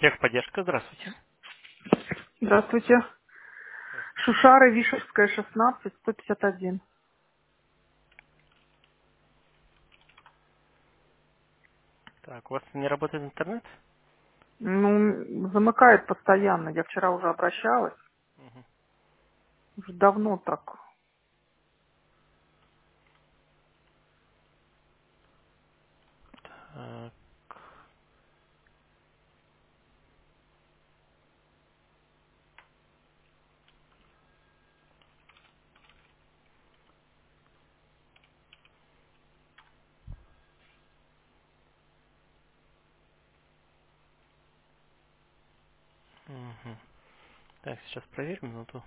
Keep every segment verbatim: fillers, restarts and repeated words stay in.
Техподдержка, здравствуйте. Здравствуйте. Здравствуйте. Шушара, Вишерская, шестнадцать, сто пятьдесят один. Так, у вас не работает интернет? Ну, замыкает постоянно. Я вчера уже обращалась. Мгм. Уже давно так. Так, мгм. Так, сейчас проверим минуту.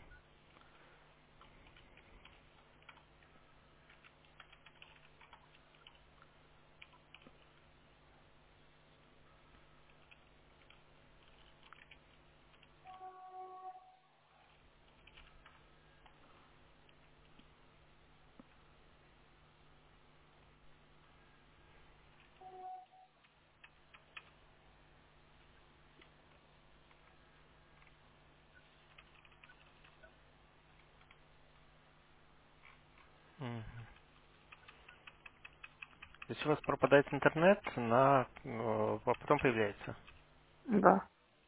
Мгм. То есть у вас пропадает интернет, на, э, а потом появляется. Да.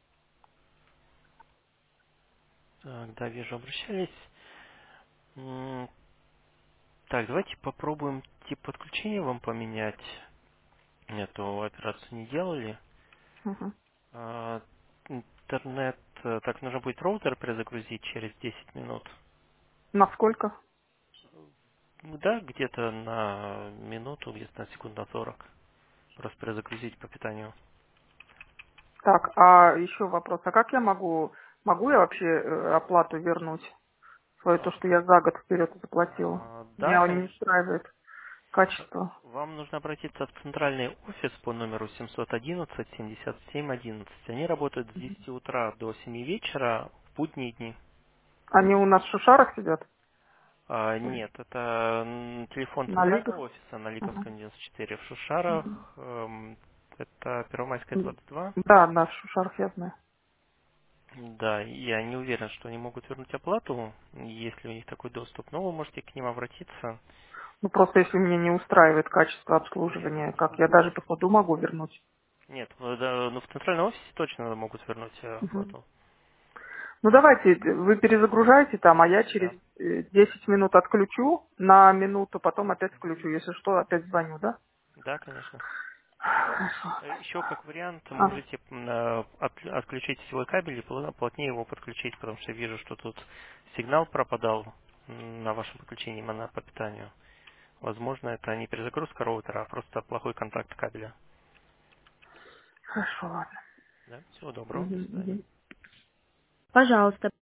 Так, да, вижу, обращались. М, Так, давайте попробуем тип подключения вам поменять. Эту операцию не делали. Мгм. А, Интернет, э, так, нужно будет роутер перезагрузить через десять минут. Насколько? Ну да, где-то на минуту, где-то на секунд на сорок. Просто перезагрузить по питанию. Так, а еще вопрос. А как я могу, могу я вообще э, оплату вернуть? Свое то, А, что я за год вперед заплатила. а, да, Меня не конечно. устраивает качество. Вам нужно обратиться в центральный офис по номеру семьсот одиннадцать семьдесят семь одиннадцать. Они работают с десяти утра до семи вечера в будние дни. Они у нас в Шушарах сидят? А, нет, это м, телефон На центрального Лигах? офиса на Ага. Липовском девяносто четыре в Мгм. Шушарах. эм, Это Первомайская М. двадцать два. Да, да, в Шушарах я знаю. Да, я не уверен, что они могут вернуть оплату, если у них такой доступ, но вы можете к ним обратиться. Ну, просто если меня не устраивает качество обслуживания, как я даже по ходу могу вернуть. Нет, ну, да, ну, в центральном офисе точно могут вернуть э, Мгм. оплату. Ну, давайте, вы перезагружаете там, а я через Да, э, десять минут отключу на минуту, потом опять включу. Если что, опять звоню, да? да, конечно. Хорошо. Э, Еще как вариант А, можете м, э, от- отключить сетевой кабель и пла- плотнее его подключить, потому что я вижу, что тут сигнал пропадал м, на вашем подключении именно по питанию. Возможно, это не перезагрузка роутера, а просто плохой контакт кабеля. хорошо, ладно. Да? Всего доброго, до Мгм, свидания. мгм. Пожалуйста,